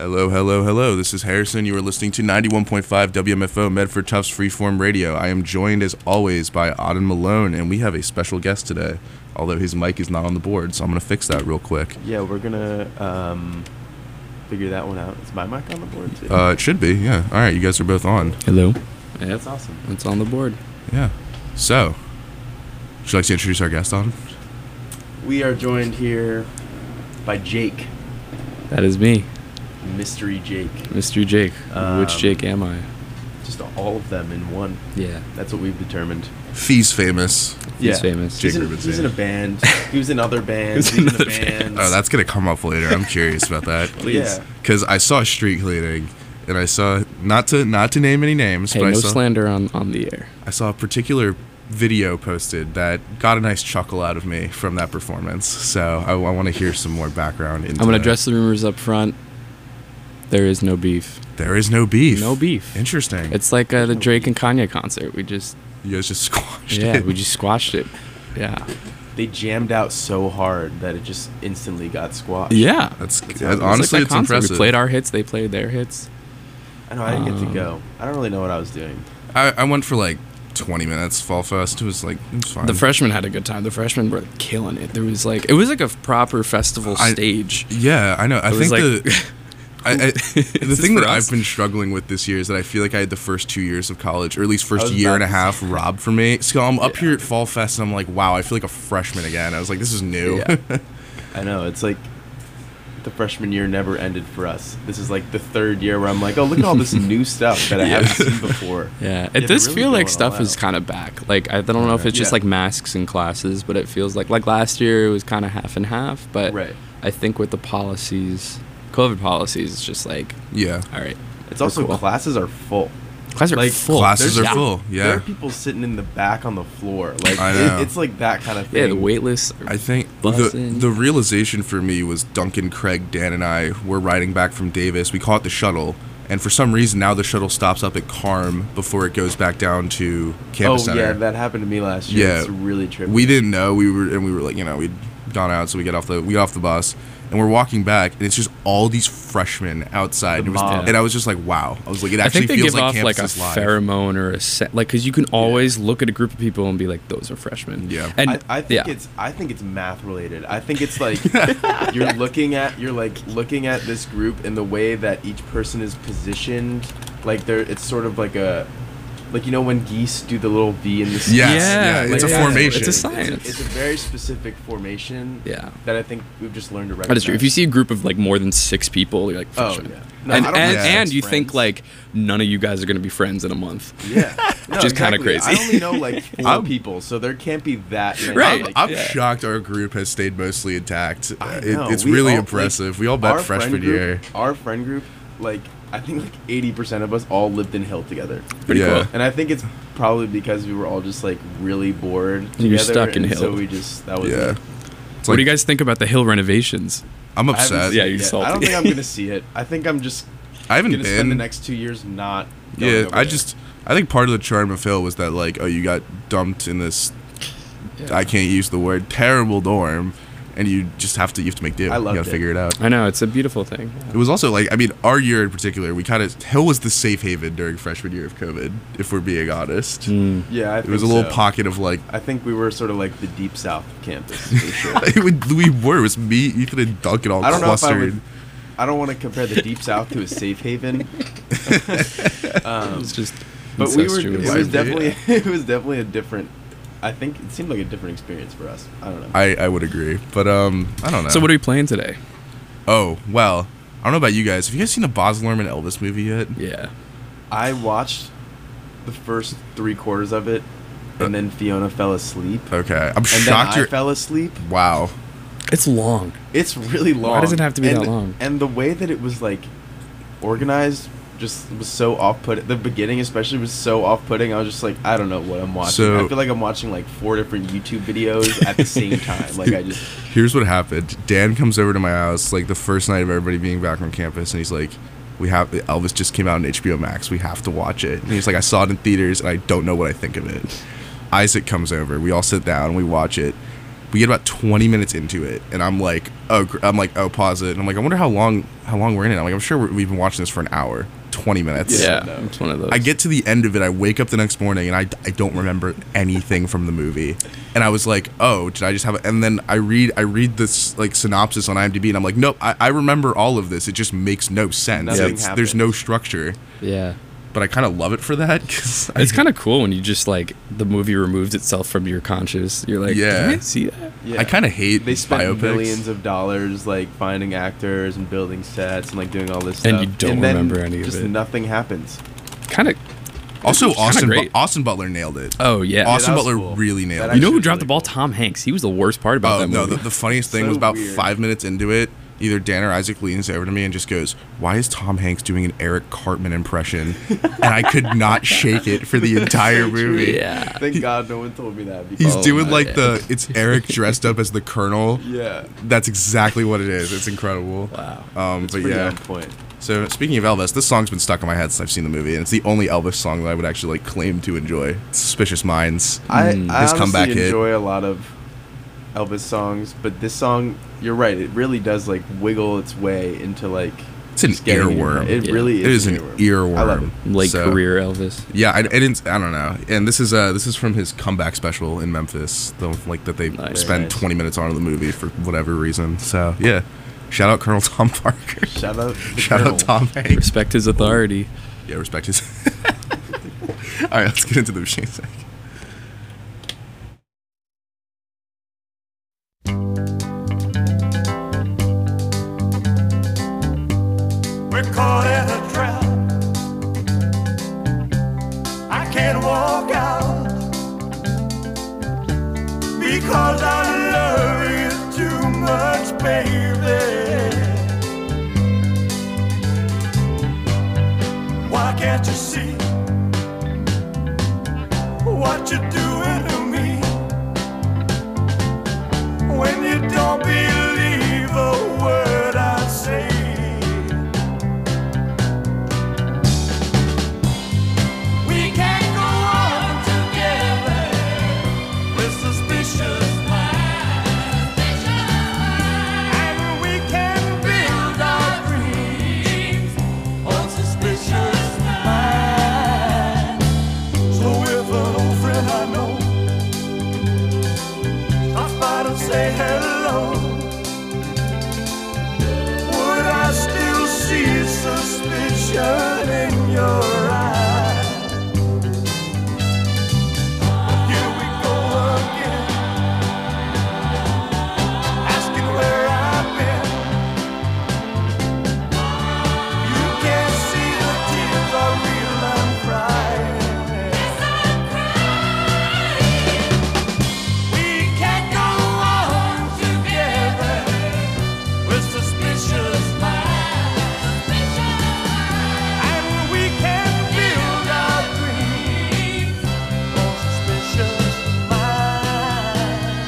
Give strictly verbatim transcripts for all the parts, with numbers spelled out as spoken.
Hello, hello, hello. This is Harrison. You are listening to ninety-one point five W M F O Medford Tufts Freeform Radio. I am joined, as always, by Auden Malone, and we have a special guest today, although his mic is not on the board, so I'm going to fix that real quick. Yeah, we're going to um, figure that one out. Is my mic on the board, too? Uh, it should be, yeah. All right, you guys are both on. Hello. Yeah, that's awesome. It's on the board. Yeah. So, would you like to introduce our guest, Auden? We are joined here by Jake. That is me, Mystery Jake. Mystery Jake. Um, Which Jake am I? Just all of them in one. Yeah. That's what we've determined. Fee's famous. He's yeah. famous. Jake He's in, Rubenstein. he's in a band. He was in other bands. He was in He's in other a band. Oh, that's going to come up later. I'm curious about that. Please. Yeah. Because I saw street cleaning, and I saw, not to not to name any names, Hey, but no I saw, slander on, on the air. I saw a particular video posted that got a nice chuckle out of me from that performance. So I, I want to hear some more background into I'm going to that. address the rumors up front. There is no beef. There is no beef. No beef. Interesting. It's like uh, the Drake and Kanye concert. We just, You guys just squashed yeah, it. we just squashed it. Yeah. They jammed out so hard that it just instantly got squashed. Yeah. That's, It's that's like honestly, that it's concert. impressive. We played our hits. They played their hits. I know, I didn't get to Um, go. I don't really know what I was doing. I, I went for like twenty minutes. Fall Fest. It was like it was fine. The freshmen had a good time. The freshmen were killing it. There was like, it was like a proper festival I- stage. Yeah, I know. I It was think like- the I, I, the this thing for that us? I've been struggling with this year is that I feel like I had the first two years of college, or at least I first was year about and a to half, say robbed from me. So I'm up Yeah. here at Fall Fest, and I'm like, wow, I feel like a freshman again. I was like, this is new. Yeah. I know, it's like the freshman year never ended for us. This is like the third year where I'm like, oh, look at all this new stuff that I Yeah. haven't seen before. Yeah, they're it does really feel like going stuff all is out. kind of back. Like I don't know if it's just Yeah. like masks in classes, but it feels like like last year it was kind of half and half. But Right. I think with the policies, COVID policies, it's just like Yeah. all right, It's We're also cool. classes are full. classes are Like, full. Classes There's- are full. There are Yeah. people sitting in the back on the floor. Like I it- know. it's like that kind of thing. Yeah, the wait lists. Are I think the buzzing. the realization for me was Duncan, Craig, Dan, and I were riding back from Davis. We caught the shuttle, and for some reason now the shuttle stops up at Carm before it goes back down to Oh Campus Center. yeah, that happened to me last year. Yeah. It's really trippy. We didn't know we were, and we were like, you know, we'd gone out, so we get off the we get off the bus, and we're walking back, and it's just all these freshmen outside. The It was, mob. and I was just like, wow. I was like, it I actually think they feels give like off campus like a is live. pheromone or a set, like because you can always look at a group of people and be like, those are freshmen. Yeah. and I, I think yeah. it's I think it's math related. I think it's like you're looking at you're like looking at this group and the way that each person is positioned. Like they're it's sort of like a like you know when geese do the little V in the sky. Yes, Yeah, yeah, it's like a that. formation. It's a It's science. a, it's a very specific formation. Yeah. That I think we've just learned to recognize. That is true. If you see a group of like more than six people, you're like Oh, freshmen. yeah. No, and I don't and, have and six you friends. think like none of you guys are gonna be friends in a month. yeah, no, Which is kinda exactly. crazy. I only know like four I'm- people, so there can't be that many. Right. Like, I'm Yeah. shocked our group has stayed mostly intact. I It- know. it's We really all, impressive. like, we all our met friend freshman group- year. Our friend group, like I think like eighty percent of us all lived in Hill together. Pretty Yeah. cool. And I think it's probably because we were all just like really bored together. You're stuck in and Hill. So we just that was Yeah. it. It's What like, do you guys think about the Hill renovations? I'm I haven't upset. seen Yeah, it you're yet. salty. I don't think I'm gonna see it. I think I'm just I haven't gonna been. spend the next two years not. Going Yeah, over I there. just I think part of the charm of Hill was that like, oh, you got dumped in this Yeah. I can't use the word terrible dorm, and you just have to you have to make do. I loved you gotta it. figure it out. I know it's a beautiful thing. It was also like I mean our year in particular, we kind of Hill was the safe haven during freshman year of COVID, if we're being honest. Mm. Yeah, I It think was a little so. pocket of like I think we were sort of like the deep south campus for sure. it would, we were it was me, Ethan, and Duncan all I don't know if I clustered. would. I don't want to compare the deep south to a safe haven. um, It's just but we were. incestuous. It was Yeah. definitely. It was definitely a different. I think it seemed like a different experience for us. I don't know. I, I would agree, but um I don't know. So what are we playing today? Oh well, I don't know about you guys. Have you guys seen the Baz Luhrmann Elvis movie yet? Yeah. I watched the first three quarters of it, and then Fiona fell asleep, Okay, I'm and then shocked I you're. fell asleep. Wow. It's long. It's really long. does it have to be and, that long? And the way that it was like organized just was so off-putting. The beginning especially was so off-putting. I was just like, I don't know what I'm watching. So- I feel like I'm watching like four different YouTube videos at the same time. Like I just Here's what happened. Dan comes over to my house like the first night of everybody being back on campus, and he's like, "We have Elvis just came out on H B O Max. We have to watch it." And he's like, "I saw it in theaters, and I don't know what I think of it." Isaac comes over. We all sit down. We watch it. We get about twenty minutes into it, and I'm like, oh, gr- I'm like, oh, pause it. And I'm like, I wonder how long, how long we're in it. I'm like, I'm sure we're, we've been watching this for an hour, twenty minutes. Yeah, no. it's one of those. I get to the end of it. I wake up the next morning, and I, I don't remember anything from the movie. And I was like, oh, did I just have? A, and then I read I read this like synopsis on IMDb, and I'm like, nope, I, I remember all of this. It just makes no sense. Nothing It's, there's no happens. structure. yeah. But I kind of love it for that. Cause I, It's kind of cool when you just like the movie removes itself from your conscious. You're like, Yeah. did I see that? Yeah. I kind of hate They spent biopics. millions of dollars like finding actors and building sets and like doing all this And stuff. you don't then remember any of just it. nothing happens. Kind of. Also, It's kinda Austin Bu- great. Austin Butler nailed it. Oh yeah. Austin that was Butler cool. really nailed That it. You know who actually dropped the really ball? cool. Tom Hanks. He was the worst part about Oh that no! movie. The, the funniest thing So was about weird. five minutes into it. Either Dan or Isaac leans over to me and just goes, "Why is Tom Hanks doing an Eric Cartman impression?" And I could not shake it for the entire movie. yeah. Thank God no one told me that. He's because- Oh doing my like God. the it's Eric dressed up as the Colonel. yeah. That's exactly what it is. It's incredible. Wow. Um, It's but pretty yeah. on point. So speaking of Elvis, this song's been stuck in my head since I've seen the movie, and it's the only Elvis song that I would actually like claim to enjoy. Suspicious Minds. I, Mm. I His honestly comeback hit. enjoy a lot of Elvis songs, but this song, you're right, it really does like wiggle its way into like. It's an just getting in your earworm. head. It Yeah. really It is. is an earworm. I love it. Late So- career Elvis. Yeah, I, I didn't. I don't know. And this is uh this is from his comeback special in Memphis, the like that they Nice. spent Nice. twenty minutes on in the movie for whatever reason. So yeah, shout out Colonel Tom Parker. Shout out. the Shout Colonel. out Tom Hanks. Respect his authority. Yeah, respect his. All right, let's get into the machine sec. We're caught in a trap. I can't walk out because I love you too much, baby. Why can't you see what you're doing to me when you don't believe a word I say? We can't go on together with suspicious minds, and we can build our dreams on suspicious minds. So if an old friend I know stops by to say hello, would I still see suspicion in your eyes? Here we go again, asking where I've been. You can't see the tears are real, I'm crying. We can't go on together with suspicious minds, and we can build our dreams on suspicious minds.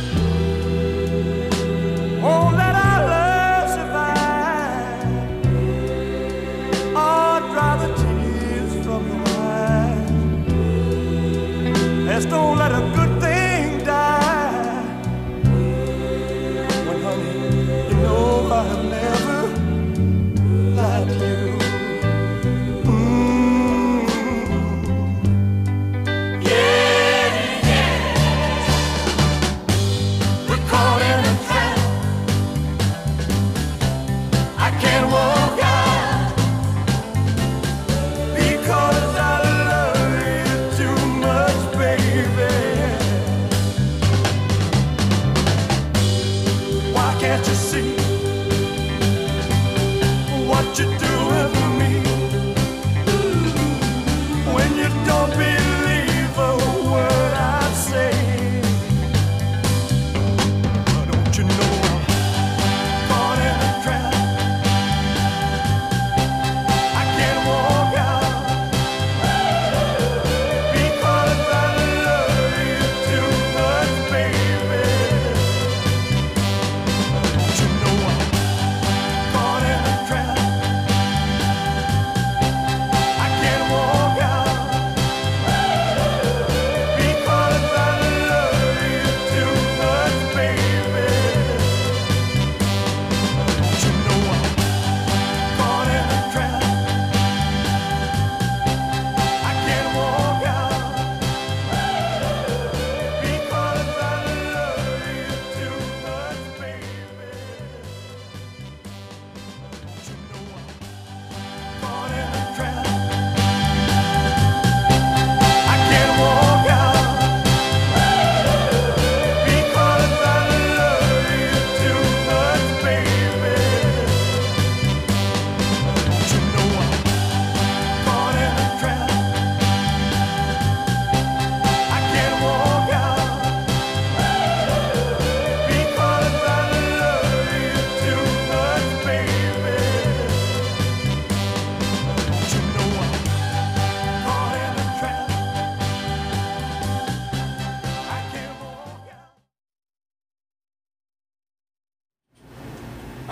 Oh, let our love survive. Oh, dry the tears from your eyes. Let's don't let a good thing die. When, honey, you know I have never lied to you. Mm. Yeah, yeah. We're caught in a trap. I can't walk out because I love you too much, baby.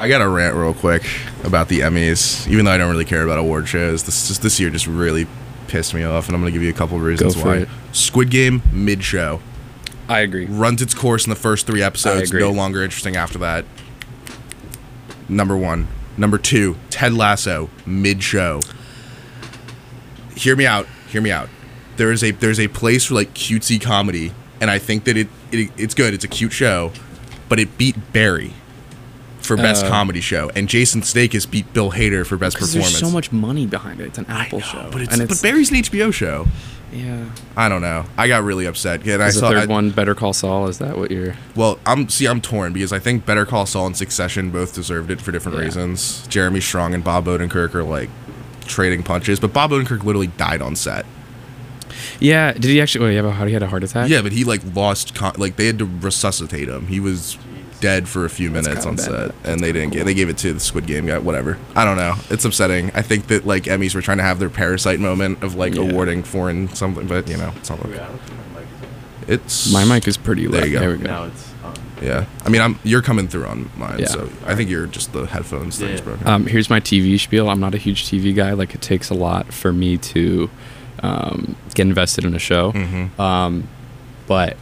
I got to rant real quick about the Emmys, even though I don't really care about award shows. This just this year just really pissed me off, and I'm going to give you a couple of reasons Go for why. it. Squid Game mid show I agree. runs its course in the first three episodes. agree. No longer interesting after that. Number one. Number two. Ted Lasso mid show. Hear me out. Hear me out. There is a there's a place for like cutesy comedy, and I think that it, it it's good. It's a cute show, but it beat Barry for best Uh, comedy show, and Jason Sudeikis beat Bill Hader for best Because performance. there's so much money behind it. It's an Apple I know, show. but it's, and but Barry's an H B O show. yeah. I don't know. I got really upset. And I Is the saw third I- one Better Call Saul? Is that what you're? Well, I'm see, I'm torn because I think Better Call Saul and Succession both deserved it for different Yeah. reasons. Jeremy Strong and Bob Odenkirk are like trading punches, but Bob Odenkirk literally died on set. Yeah. Did he actually? Wait, yeah, how he had a heart attack? Yeah, but he like lost con- like they had to resuscitate him. He was dead for a few That's minutes on kinda bad. set, and they didn't get. They gave it to the Squid Game guy. Whatever. I don't know. It's upsetting. I think that like Emmys were trying to have their Parasite moment of like Yeah. awarding foreign something, but you know, it's not. Yeah, I don't think my mic is on. It's My mic is pretty low. There you go. There we go. Now it's on. Yeah, I mean, I'm you're coming through on mine, Yeah. so I think you're just the headphones thing's Yeah. broken. Um, here's my T V spiel. I'm not a huge T V guy. Like, it takes a lot for me to um, get invested in a show. Mhm. Um, but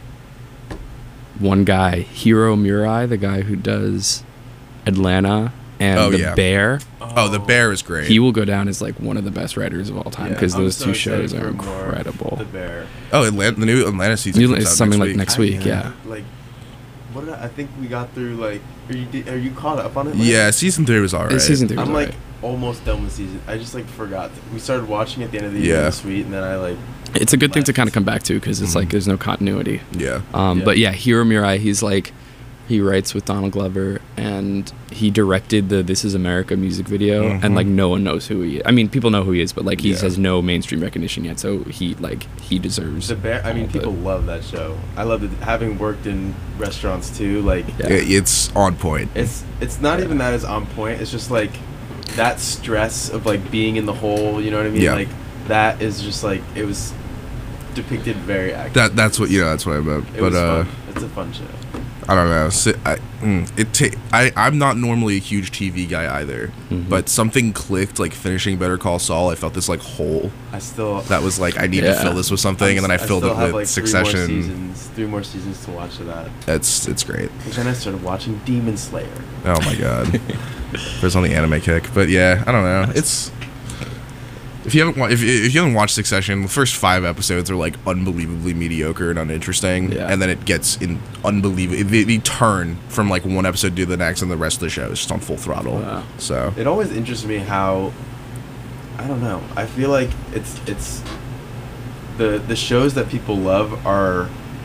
one guy, Hiro Murai, the guy who does Atlanta and Oh, The yeah. Bear, Oh, The Bear is great. he will go down as like one of the best writers of all time Yeah, because I'm those so two excited shows are for more incredible. The Bear. oh, Atlanta, the new Atlanta season. New- comes it's out something next like week. next I- week, yeah. Like, what did I, I think we got through like. Are you di- are you caught up on it? Like, Yeah, season three was alright. Season three was I'm like alright. almost done with season. I just like forgot. We started watching at the end of the Yeah. year this week, and then I like. It's a good thing to left. kind of come back to because it's like Mhm. there's no continuity. Yeah. Um, Yeah. But yeah, Hiro Murai, he's like, he writes with Donald Glover, and he directed the "This Is America" music video, Mhm. and like no one knows who he is. I mean, people know who he is, but like he Yeah. has no mainstream recognition yet. So he like he deserves The Bear. I mean, all the- people love that show. I love it. Having worked in restaurants too, like Yeah. It- it's on point. it's it's not even that it's on point. It's just like that stress of like being in the hole. You know what I mean? Yeah. Like that is just like it was depicted very accurately. That that's what you know. That's what I meant. It But was uh, fun. It's a fun show. I don't know. Si- I, mm, it ta- I I'm not normally a huge T V guy either, Mhm. but something clicked. Like finishing Better Call Saul, I felt this like hole I still. that was like I need to Yeah. fill this with something, and then I filled still it have, with like, Succession. Three more seasons, three more seasons to watch of that. It's it's great. And then I started watching Demon Slayer. Oh my god. There's on the anime kick, but yeah, I don't know. It's if you haven't wa- if if you haven't watched Succession, the first five episodes are like unbelievably mediocre and uninteresting, Yeah. and then it gets in unbelievable. They, they turn from like one episode to the next, and the rest of the show is just on full throttle. Wow. So It always interests me how I don't know. I feel like it's it's the the shows that people love are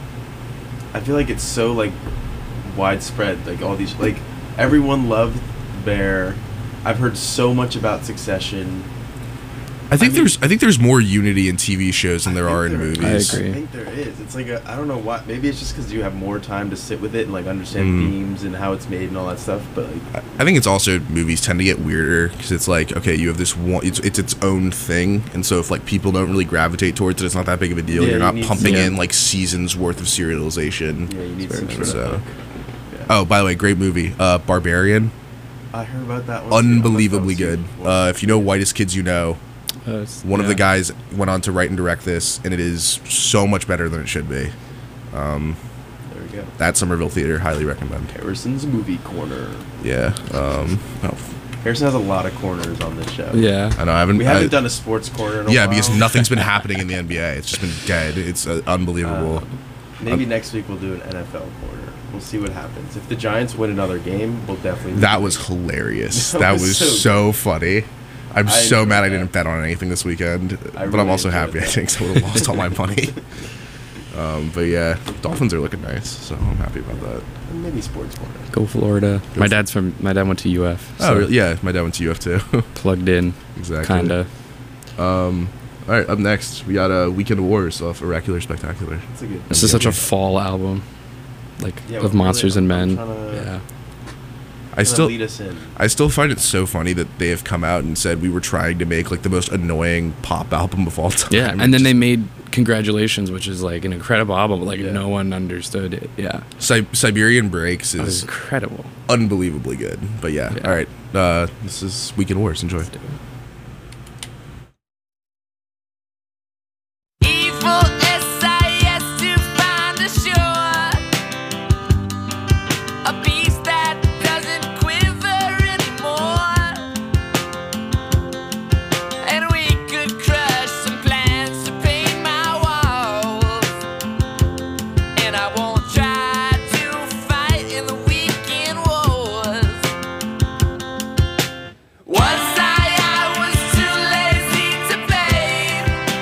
I feel like it's so like widespread. Like all these like everyone loved Bear. I've heard so much about Succession. I think I mean- there's I think there's more unity in T V shows than there I are think in there- movies. I agree. I think there is. It's like a, I don't know what. Maybe it's just because you have more time to sit with it and like understand Mm. themes and how it's made and all that stuff. But like, I think it's also movies tend to get weirder because it's like okay, you have this one, it's, it's its own thing, and so if like people don't really gravitate towards it, it's not that big of a deal. Yeah, You're you not need pumping some- in like seasons worth of serialization. yeah, you need Very some true. sort of So- hook. Yeah. Oh, by the way, great movie, uh, Barbarian, I heard about that one. too. I must have unbelievably seen good. it before. Uh, if you know Whitest Kids You Know, Uh, it's- one of the yeah. guys went on to write and direct this, and it is so much better than it should be. Um, There we go. that Somerville Theater, highly recommend. Harrison's movie corner. Yeah. Um, oh, Harrison has a lot of corners on this show. Yeah. I know. I haven't. We haven't I- done a sports corner in a Yeah, while. because nothing's been happening in the N B A. It's just been dead. It's uh, unbelievable. Um, maybe next week we'll do an N F L corner. We'll see what happens. If the Giants win another game, we'll definitely. That was hilarious. That That was was so so funny. I'm I so enjoyed mad I that. didn't bet on anything this weekend, I but really I'm also enjoyed happy I that. think I would have lost all my money. Um, but yeah, Dolphins are looking nice, so I'm happy about that. maybe sports corner. Go Florida. My dad's from. My dad went to U F. Oh so really? Yeah, my dad went to U F too. Plugged in. Exactly. Kinda. Um, all right, up next we got a uh, Weekend of Wars off Oracular Spectacular. That's a good. This is such a fall album, like Yeah, of well, Monsters really, and I'm Men. trying to- Yeah. I still lead us in. I still find it so funny that they have come out and said we were trying to make like the most annoying pop album of all time. Yeah, and then they made Congratulations, which is like an incredible album, but like Yeah. no one understood it. Yeah, Si- Siberian Breaks it was is incredible. unbelievably good. But yeah, Yeah. all right. Uh, this is Weekend Wars. Enjoy. Evil S I S to find a shore, a beast that doesn't quiver anymore, and we could crush some plans to paint my walls, and I won't try to fight in the weekend wars. Was I, I was too lazy to pay,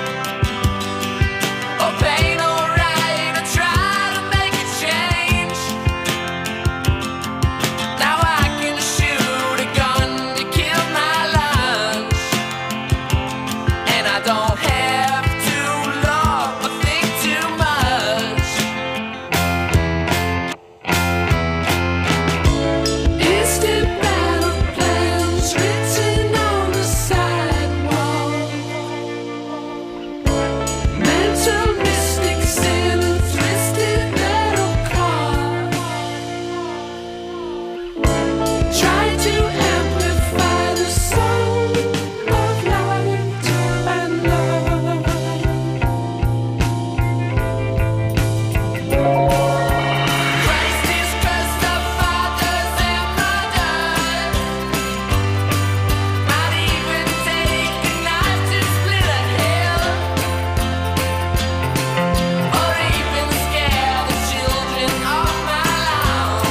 or pain alright, or try to make a change. Now I can shoot a gun to kill my lunch, and I don't have to love or think too much. Instant battle plans written on the sidewalk. Mental mystics in a twisted metal car. Try to amplify the sound of light and love. Christ is cursed of fathers and mothers. Might even take a knife to split a hair, or even scare the children off my lawn,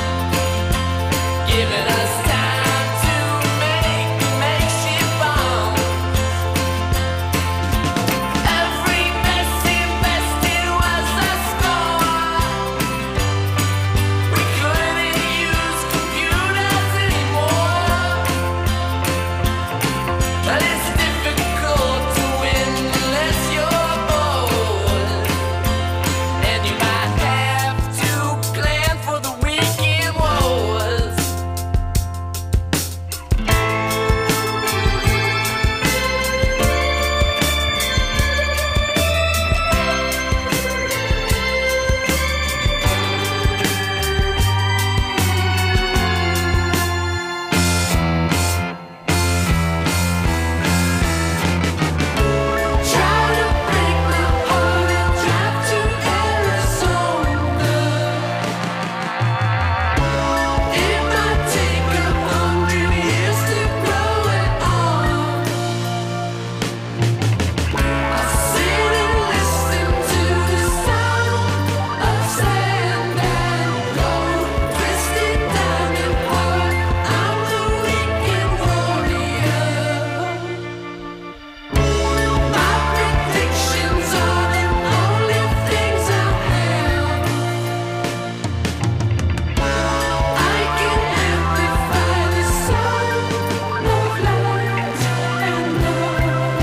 giving us time to make makeshift bombs. Every mess invested was a score. We couldn't use computers anymore, but it's difficult to win unless you're bored, and you might have to plan for the weekend wars. Try to break my heart and drive to Arizona. It might take a hundred years to grow it on. I sit and listen to the sound of sand and gold, twisted diamond heart. I'm the weekend warrior. My predictions are the only things I have. I can amplify the sound of light and love.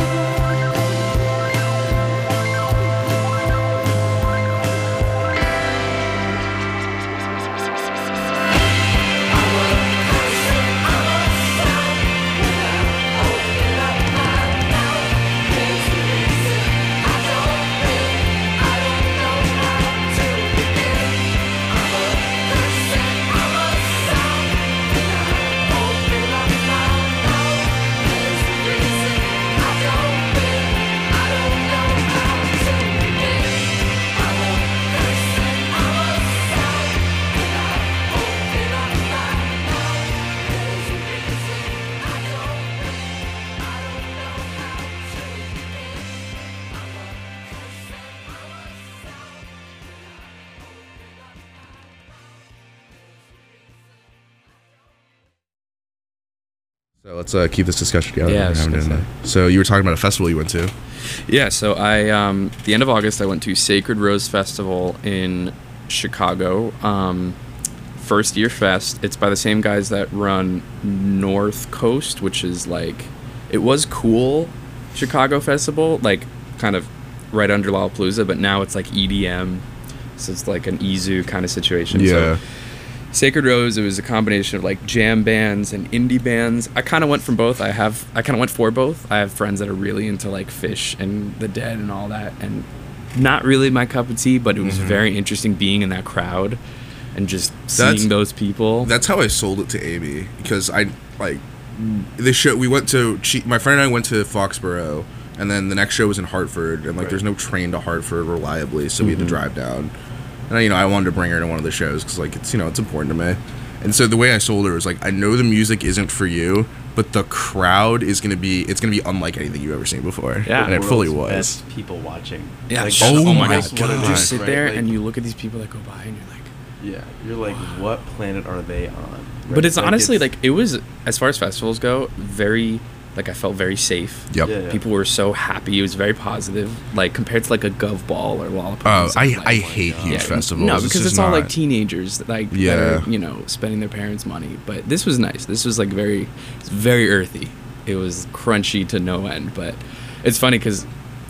So let's uh, keep this discussion going. Yeah, I was We're gonna having say. it. So you were talking about a festival you went to. Yeah, so I um, the end of August I went to Sacred Rose Festival in Chicago. Um, first year fest. It's by the same guys that run North Coast, which is like it was cool Chicago festival, like kind of right under Lollapalooza, but now it's like E D M, so it's like an Izu kind of situation. Yeah. So Sacred Rose, it was a combination of like jam bands and indie bands. I kind of went from both. I have I kind of went for both. I have friends that are really into like Fish and The Dead and all that, and not really my cup of tea, but it was Mhm. very interesting being in that crowd and just That's- seeing those people. That's how I sold it to Amy, because I like the show. We went to she, my friend and I went to Foxborough, and then the next show was in Hartford, and like Right. there's no train to Hartford reliably, so we had to Mhm. drive down. And I, you know, I wanted to bring her to one of the shows because like it's you know it's important to me. And so the way I sold her was like, I know the music isn't for you, but the crowd is gonna be it's gonna be unlike anything you've ever seen before. Yeah. and it fully World's was. best people watching. yeah, Like, just- that's oh my almost what it God. is, Just sit right? there Like, and you look at these people that go by and you're like. yeah, you're like, what planet are they on? But Right? it's honestly it's- like it was, as far as festivals go, very like I felt very safe. Yep. Yeah, yeah. People were so happy. It was very positive, like compared to like a Gov Ball or Lollapalooza. Oh, I like, I hate God. huge yeah, festivals. No, It's because just it's all like not- teenagers, that, like Yeah. that are, you know, spending their parents' money. But this was nice. This was like very, it's very earthy. It was crunchy to no end. But it's funny because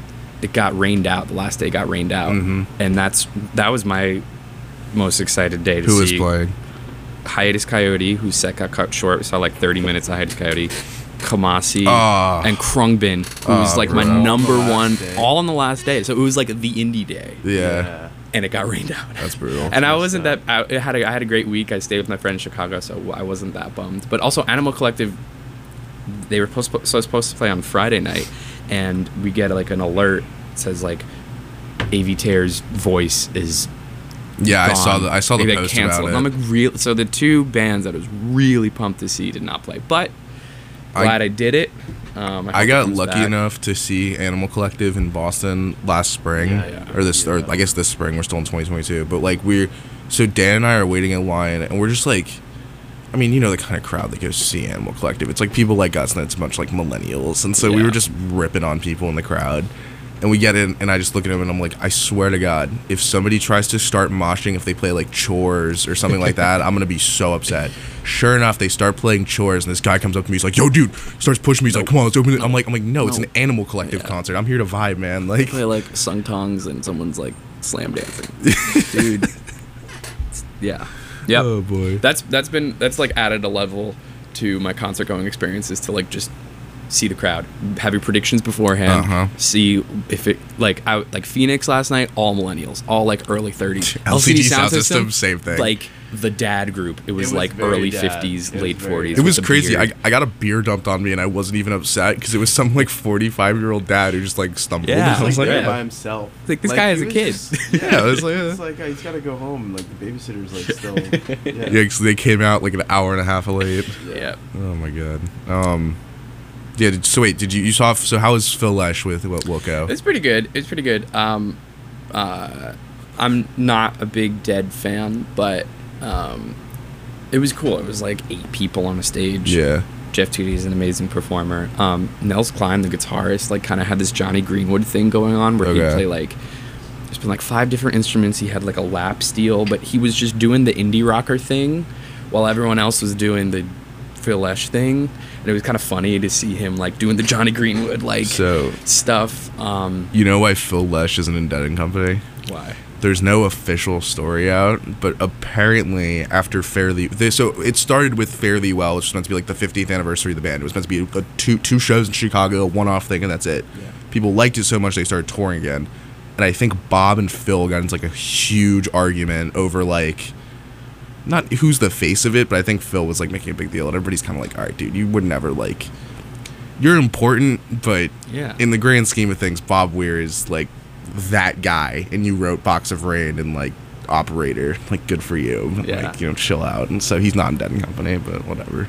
it got rained out. The last day got rained out, Mhm. and that's that was my most excited day to Who see. was playing? Hiatus Coyote, whose set got cut short. We saw like thirty minutes of Hiatus Coyote. Kamasi Ah. and Krungbin, who was Ah, like my bro. number On the last one, day. all on the last day. So it was like the indie day, Yeah, and it got rained out. that's brutal. And I messed wasn't that. up. I I had a, I had a great week. I stayed with my friend in Chicago, so I wasn't that bummed. But also, Animal Collective, they were supposed so supposed to play on Friday night, and we get like an alert that says like, A V Tear's voice is Yeah, I saw gone. the I saw the Maybe they post canceled. about I'm it. like real. So the two bands that I was really pumped to see did not play, but I- glad I, did it. Um, I hope it got comes lucky back. enough to see Animal Collective in Boston last spring, Yeah, yeah. or this, or Yeah. I guess this spring. We're still in twenty twenty-two, but like we're, so Dan and I are waiting in line, and we're just like, I mean, you know, the kind of crowd that goes to see Animal Collective. It's like people like us, and it's a bunch like millennials, and so we Yeah. were just ripping on people in the crowd. And we get in, and I just look at him, and I'm like, I swear to God, if somebody tries to start moshing if they play like Chores or something like that, I'm gonna be so upset. Sure enough, they start playing Chores, and this guy comes up to me, he's like, "Yo, dude!" Starts pushing me, he's like, "Come on, let's open it." I'm like, "I'm like, no, it's No. an Animal Collective Yeah. concert. I'm here to vibe, man." Like, Play like sung tongs and someone's like slam dancing, dude. Yeah, yeah. oh boy. That's that's been that's like added a level to my concert going experiences to like just see the crowd, have your predictions beforehand, Uh-huh. see if it like I like Phoenix last night, all millennials, all like early thirties. L C D sound system, same thing. Like the dad group, it was, was like very early dad. fifties, It was late very forties. It was with the crazy. I, beard. I got a beer dumped on me, and I wasn't even upset because it was some like forty-five year old dad who just like stumbled. Yeah, I was like like, there yeah. by himself. Like, this guy he is a was kid. just- Yeah, I was like, it's uh, like uh, he's got to go home. Like the babysitter's like still. Yeah. yeah, 'cause they came out like an hour and a half late. yeah. Oh my god. Um, yeah. Did, so wait, did you you saw? So how was Phil Lesh with Wil- Wilco? It's pretty good. It's pretty good. Um, uh, I'm not a big Dead fan, but um, it was cool. It was like eight people on a stage. Yeah. Jeff Tweedy is an amazing performer. Um, Nels Klein, the guitarist, like kind of had this Johnny Greenwood thing going on where he'd Okay. play like there's been like five different instruments. He had like a lap steel, but he was just doing the indie rocker thing while everyone else was doing the Phil Lesh thing, and it was kind of funny to see him like doing the Johnny Greenwood like So stuff. Um, you know why Phil Lesh isn't in Dead and Company? why? There's no official story out, but apparently after Fairly, they, so it started with Fairly Well, which was meant to be like the fiftieth anniversary of the band. It was meant to be a, two two shows in Chicago, a one-off thing, and that's it. Yeah. People liked it so much they started touring again, and I think Bob and Phil got into like a huge argument over like, not who's the face of it, but I think Phil was like making a big deal, and everybody's kind of like, all right, dude, you would never like, you're important, but Yeah. in the grand scheme of things, Bob Weir is like that guy, and you wrote Box of Rain and like Operator, like good for you. Yeah. Like, you know, chill out. And so he's not in Dead and Company, but whatever.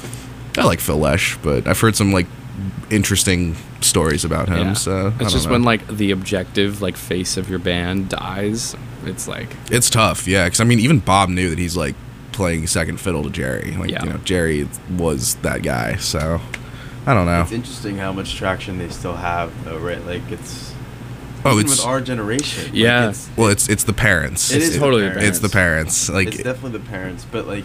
I like Phil Lesh, but I've heard some like interesting stories about him. Yeah. So I It's don't just know. when like the objective like face of your band dies, it's like It's tough, yeah. Because I mean, even Bob knew that he's like playing second fiddle to Jerry. Like Yeah. you know, Jerry was that guy. So I don't know. It's interesting how much traction they still have, though, right? Like it's. Oh, even it's- with our generation. like, Yeah. it's, Well, it's it's the parents. It it's is the totally the parents. It's the parents. Like it's definitely the parents, but like,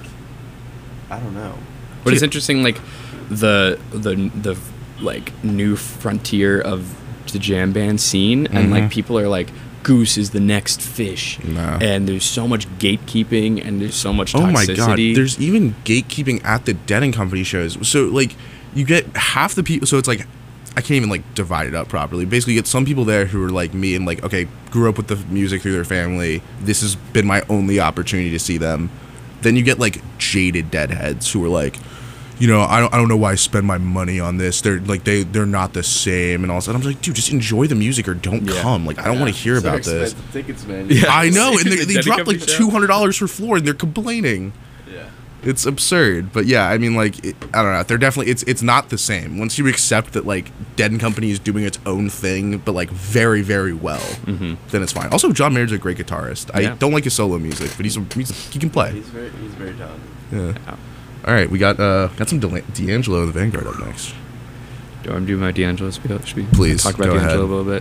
I don't know. But it's interesting, like the the the like new frontier of the jam band scene, and Mhm. like people are like Goose is the next fish, No. and there's so much gatekeeping and there's so much Oh toxicity. my god, there's even gatekeeping at the Dead and Company shows. So like, you get half the people. So it's like, I can't even like divide it up properly. Basically, you get some people there who are like me and like, okay, grew up with the music through their family. This has been my only opportunity to see them. Then you get like jaded deadheads who are like, you know, I don't, I don't know why I spend my money on this. They're like, they, they're not the same and all that. I'm like, dude, just enjoy the music or don't Yeah. come. Like, I don't want to hear So about this. expensive tickets, man. Yeah. I know, and they, The they Dead dropped Company like show? two hundred dollars for floor, and they're complaining. Yeah. It's absurd, but yeah, I mean, like, it, I don't know. They're definitely it's it's not the same. Once you accept that like Dead and Company is doing its own thing, but like very very well, Mhm. then it's fine. Also, John Mayer's a great guitarist. I Yeah. don't like his solo music, but he's a, he's a, he can play. He's very, he's very talented. Yeah. Yeah. All right, we got uh got some Del- D'Angelo in the Vanguard up next. Do I want to do my D'Angelo spiel? Should we Please, talk about go D'Angelo ahead. a little bit?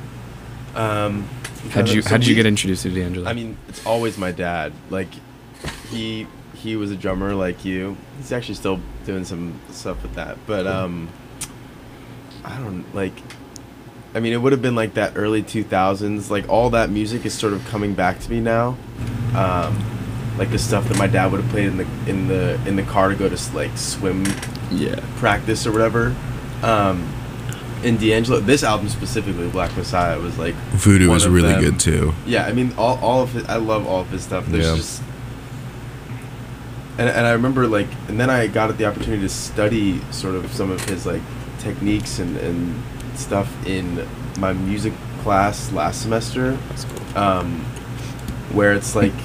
Um, How'd you so How'd you we- get introduced to D'Angelo? I mean, it's always my dad. Like, he he was a drummer like you. He's actually still doing some stuff with that. But um, I don't like. I mean, it would have been like that early two thousands. Like all that music is sort of coming back to me now. Um, like the stuff that my dad would have played in the in the in the car to go to s- like swim yeah. practice or whatever. Um, in D'Angelo, this album specifically, Black Messiah, was like Voodoo one was of really them. good too. Yeah, I mean, all, all of it. I love all of his stuff. There's Yeah. just, and and I remember like, and then I got the opportunity to study sort of some of his like techniques and and stuff in my music class last semester, That's cool. um, where it's like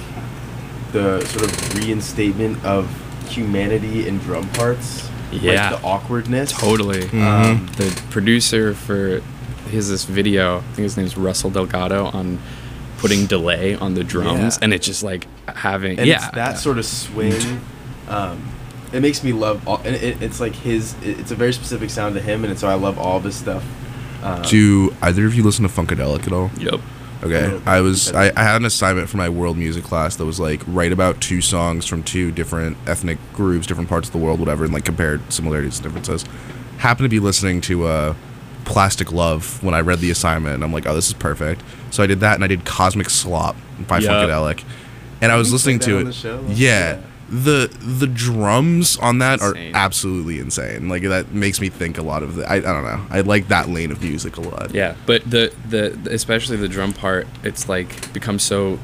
the sort of reinstatement of humanity in drum parts. Yeah. like the awkwardness. Totally. Mhm. Um, the producer for his this video, I think his name's Russell Delgado, on putting delay on the drums, Yeah. and it's just like having And yeah it's that sort of swing. Um, it makes me love all, and it, it's like his. It, it's a very specific sound to him, and so I love all of his stuff. Um, Do either of you listen to Funkadelic at all? Yep. Okay, No, I was I, because- I had an assignment for my world music class that was like write about two songs from two different ethnic groups, different parts of the world, whatever, and like compared similarities and differences. Happened to be listening to uh, Plastic Love when I read the assignment, and I'm like, oh, this is perfect. So I did that, and I did Cosmic Slop by Yup. Funkadelic, and I was we listening played to that it. on the show? Yeah. Yeah. The the drums on that Insane. are absolutely insane. Like that makes me think a lot of the I, I don't know. I like that lane of music a lot. Yeah, but the, the the especially the drum part, it's like becomes so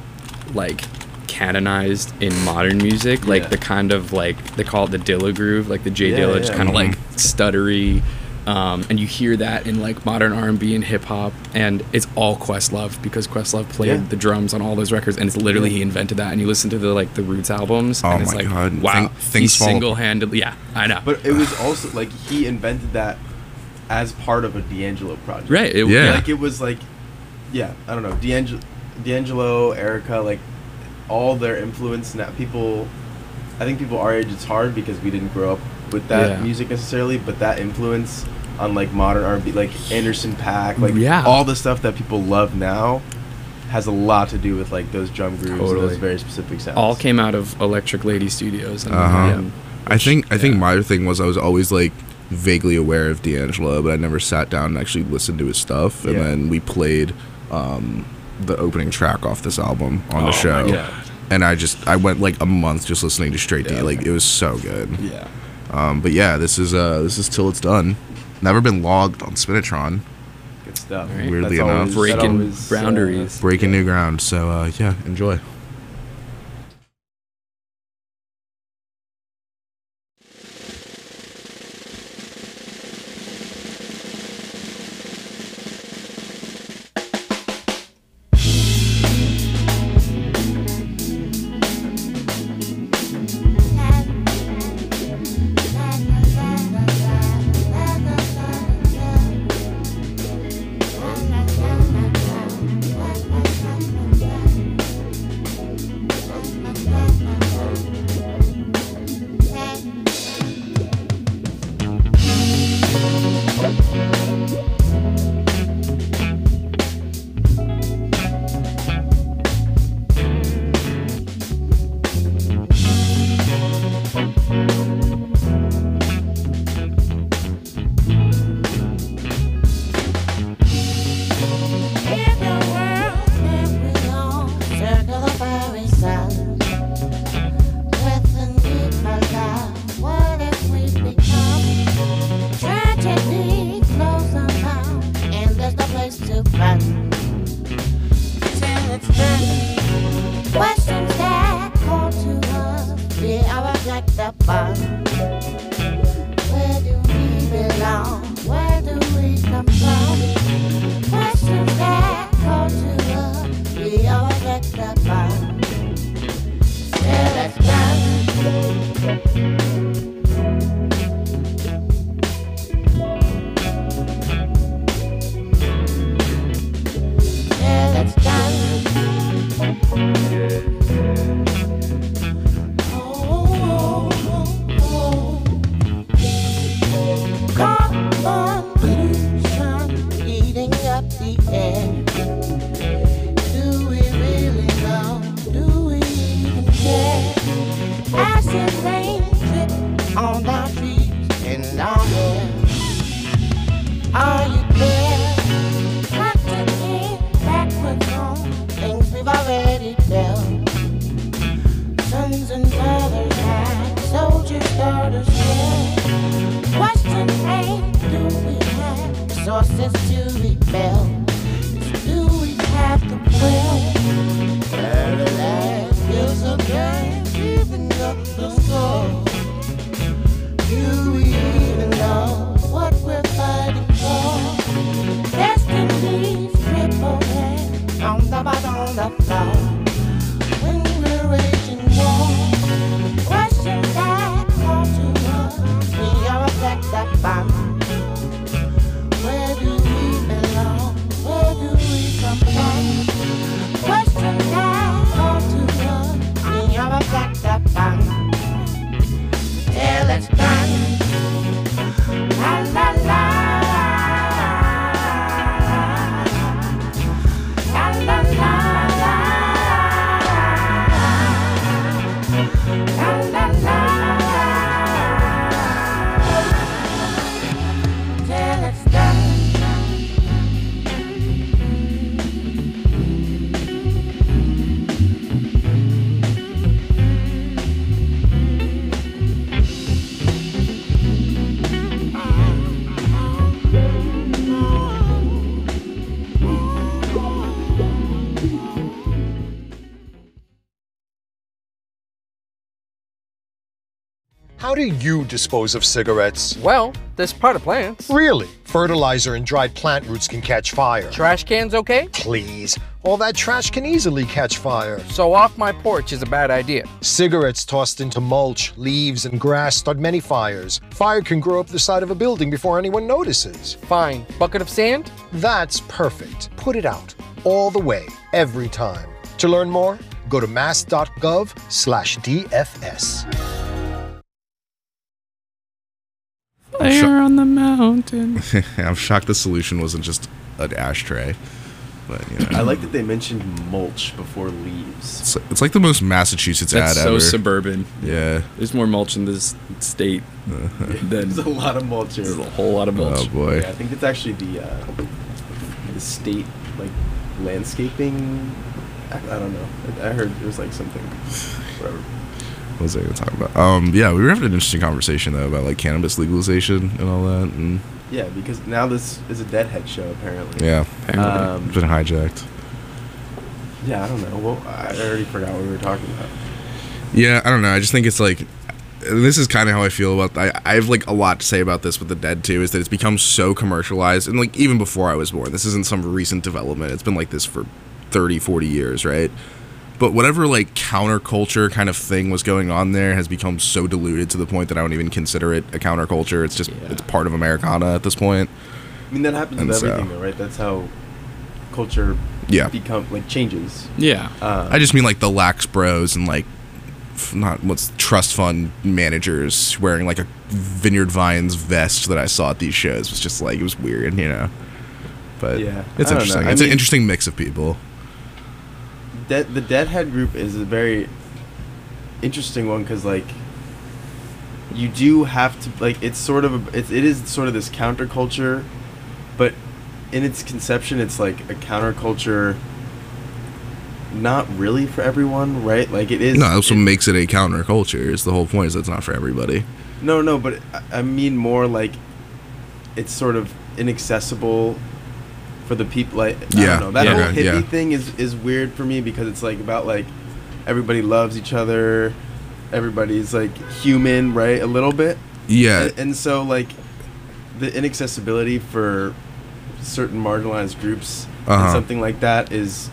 like canonized in modern music, like Yeah. the kind of like they call it the Dilla groove, like the Jay Yeah, Dilla, yeah. just kind of Mhm. like stuttery, um, and you hear that in like modern R and B and hip hop, and it's all Questlove because Questlove played Yeah. the drums on all those records, and it's literally Yeah. he invented that. And you listen to the like the Roots albums, Oh and it's my like God. wow, Thing- he things fall- single handedly, yeah, I know, But it was also like he invented that as part of a D'Angelo project. right, it, Yeah. Like it was like, yeah, I don't know, D'Angelo, D'Angelo, Erica, like all their influence. Now people, I think people our age, it's hard because we didn't grow up with that Yeah. music necessarily, but that influence on like modern R and B, like Anderson .Paak, like Yeah. all the stuff that people love now, has a lot to do with like those drum grooves and Totally. those very specific sounds. all came out of Electric Lady Studios. And, Uh-huh. and- I think I think yeah. my thing was I was always like vaguely aware of D'Angelo, but I never sat down and actually listened to his stuff. And Yeah. then we played um, the opening track off this album on the Oh my show, God. Yeah. and I just I went like a month just listening to straight D. Yeah, Like okay. it was so good. Yeah. Um, but yeah, this is uh this is Till It's Done. Never been logged on Spinatron. Good stuff. Right. Weirdly That's enough. always- that Breaking always, uh, boundaries. Breaking yeah. new ground. So uh, yeah, enjoy. Thank done. Questions that call to us. We are like the bun. Where do we belong? Where do we come from? Questions that call to us. We are like the bun. Yeah, let's done. Yeah, let's done. Oh, oh, oh. Carbon pollution eating up the air. Do we really know? Do we even care? Acid rain drip on our trees and our hair. Are you there? Hunting in backwards on things we've already dealt. Sons and brothers had soldiers, daughters share. Question ain't do we have resources to rebel? Do we have the will? Paradise feels so grand, keeping up the score. Do we even know what we're fighting for? Destiny's triple head on the bottom of the floor. When we're waging war, questions that call to us. We are a black that bomb. Where do we belong? Where do we come from? Questions that call to us. We are a black that bomb. Yeah, let's dance. La la la. La la la la. La la la. Yeah, let's dance. How do you dispose of cigarettes? Well, there's part plants. Really? Fertilizer and dried plant roots can catch fire. Trash cans okay? Please. All that trash can easily catch fire. So off my porch is a bad idea. Cigarettes tossed into mulch, leaves, and grass start many fires. Fire can grow up the side of a building before anyone notices. Fine. Bucket of sand? That's perfect. Put it out. All the way. Every time. To learn more, go to mass.gov slash DFS. Fire on the mountain. I'm shocked the solution wasn't just an ashtray. But you know, I like that they mentioned mulch before leaves. it's, it's like the most Massachusetts That's ad so ever. suburban. Yeah. There's more mulch in this state than There's a lot of mulch here. there's a whole lot of mulch. Oh boy. Yeah, I think it's actually the uh, the state like landscaping. I, I don't know. I, I heard it was like something. Whatever. What was I going to talk about? Um, yeah, we were having an interesting conversation though about like cannabis legalization and all that, and Yeah, because now this is a Deadhead show apparently. yeah, Apparently. Um, it's been hijacked. Yeah, I don't know. Well, I already forgot what we were talking about. Yeah, I don't know. I just think it's like, and this is kind of how I feel about. I I have like a lot to say about this with the Dead too. Is that it's become so commercialized, and like even before I was born, this isn't some recent development. It's been like this for thirty, forty years, right? But whatever like counterculture kind of thing was going on there has become so diluted to the point that I don't even consider it a counterculture. It's just Yeah. it's part of Americana at this point. I mean, that happens And with so- everything, though, right? That's how culture Yeah. become like changes. Yeah. Um, I just mean like the lax bros and like f- not what's trust fund managers wearing like a Vineyard Vines vest that I saw at these shows was just like it was weird, you know. But Yeah, it's I don't interesting. know. I It's mean- an interesting mix of people. Dead, the Deadhead group is a very interesting one because like you do have to like it's sort of a, it's, it is sort of this counterculture, but in its conception it's like a counterculture not really for everyone, right? Like it is No, that's what it- makes it a counterculture. Is the whole point is it's not for everybody. no no but I- I mean more like it's sort of inaccessible for the people. Like, I Yeah, don't know. That yeah, whole okay, hippie yeah. thing is is weird for me because it's like about like everybody loves each other, everybody's like human, right? A little bit. Yeah. And, and so like the inaccessibility for certain marginalized groups Uh-huh. and something like that is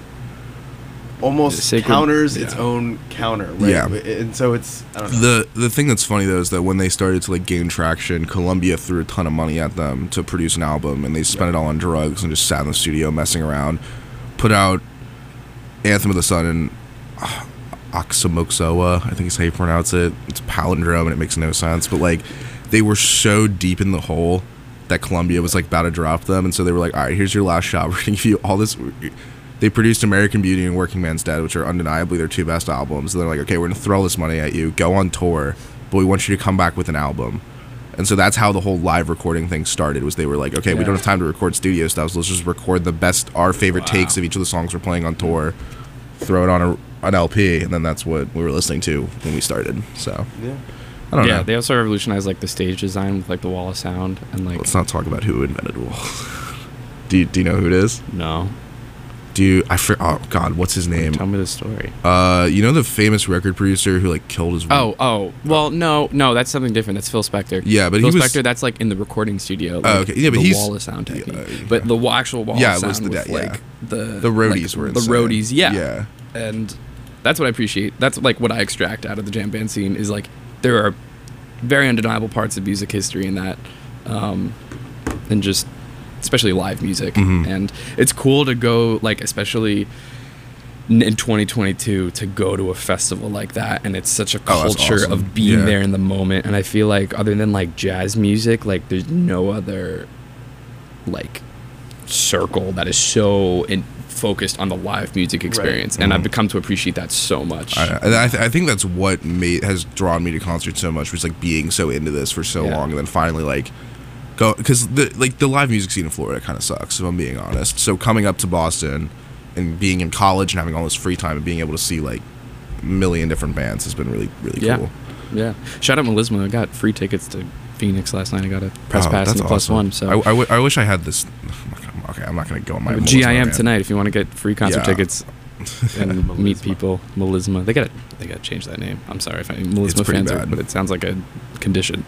almost Sacred- counters its yeah. own counter, right? Yeah. And so it's I don't know. The the thing that's funny though is that when they started to like gain traction, Columbia threw a ton of money at them to produce an album, and they spent it all on drugs and just sat in the studio messing around. Put out Anthem of the Sun and uh, Oxymoxoa, I think is how you pronounce it. It's a palindrome and it makes no sense, but like they were so deep in the hole that Columbia was like about to drop them, and so they were like, all right, here's your last shot. We're gonna give you all this. They produced American Beauty and Working Man's Dead, which are undeniably their two best albums. And they're like, okay, we're gonna throw all this money at you, go on tour, but we want you to come back with an album. And so that's how the whole live recording thing started. Was they were like, okay, we Yeah. don't have time to record studio stuff, so let's just record the best, our favorite Wow. takes of each of the songs we're playing on tour, throw it on a an L P, and then that's what we were listening to when we started. So Yeah. I don't yeah, know. they also revolutionized like the stage design with like the wall of sound and like Let's not talk about who invented Wall. do you, do you know who it is? no. Do you? I for, oh God, what's his name? Tell me the story. Uh, you know the famous record producer who like killed his. Oh, oh, well, no, no, that's something different. That's Phil Spector. Yeah, but Phil he was- Spector. That's like in the recording studio. Oh, like, okay. Yeah, but the he's- wall of sound technique. yeah, yeah. But the wa- actual wall Yeah, of it was sound the with de- yeah. like the The roadies like, were the insane. roadies. Yeah, Yeah. and that's what I appreciate. That's like what I extract out of the jam band scene is like there are very undeniable parts of music history in that, um, and just especially live music. Mhm. And it's cool to go like especially n- in twenty twenty-two to go to a festival like that, and it's such a Oh, that's culture awesome. of being Yeah. there in the moment. And I feel like other than like jazz music, like there's no other like circle that is so in, focused on the live music experience, and I've become to appreciate that so much. I, and I, th- I think that's what made has drawn me to concerts so much, was like being so into this for so Yeah. long, and then finally like go because the like the live music scene in Florida kind of sucks, if I'm being honest. So coming up to Boston and being in college and having all this free time and being able to see like a million different bands has been really really yeah, cool. yeah. Shout out Melisma. I got free tickets to Phoenix last night. I got a press Oh, pass that's and a plus awesome. one. So I, I, w- I wish I had this. Okay, I'm not gonna go on my G I M Melisma rant. tonight if you want to get free concert Yeah. tickets and meet Melisma. people. Melisma. They got to they got to change that name. I'm sorry if any Melisma pretty fans are, bad. but it sounds like a condition.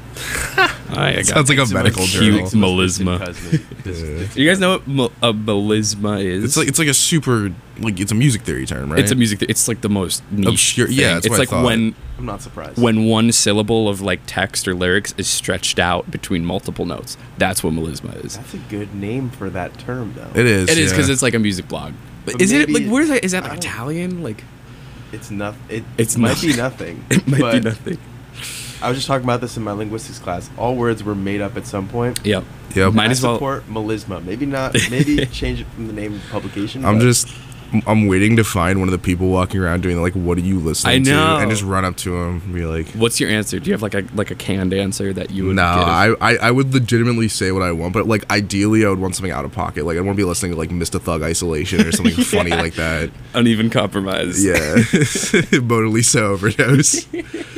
I got Sounds like a It's medical like journal. cute Melisma. Melisma. You guys know what mel- a melisma is? It's like it's like a super like it's a music theory term, right? It's a music. Th- it's like the most niche. Obscure- thing. yeah, that's it's what I like thought. when I'm not surprised. when one syllable of like text or lyrics is stretched out between multiple notes. That's what melisma is. That's a good name for that term, though. It is. It is because yeah. it's like a music blog. But, But is it maybe- like where is that? Is that I like don't- Italian? Like It's nothing. It It's might nothing. be nothing. it might but be nothing. I was just talking about this in my linguistics class. All words were made up at some point. Yep. Yep. Might I as well. support melisma. Maybe not. Maybe change it from the name of the publication. I'm but just I'm waiting to find one of the people walking around doing like, what are you listening I to? know. And just run up to him and be like, What's your answer? Do you have like a like a canned answer that you would? no, give? I, I I would legitimately say what I want, but like ideally I would want something out of pocket. Like I want to be listening to like Mister Thug Isolation or something funny like that. uneven compromise. Yeah, Mona Lisa overdose.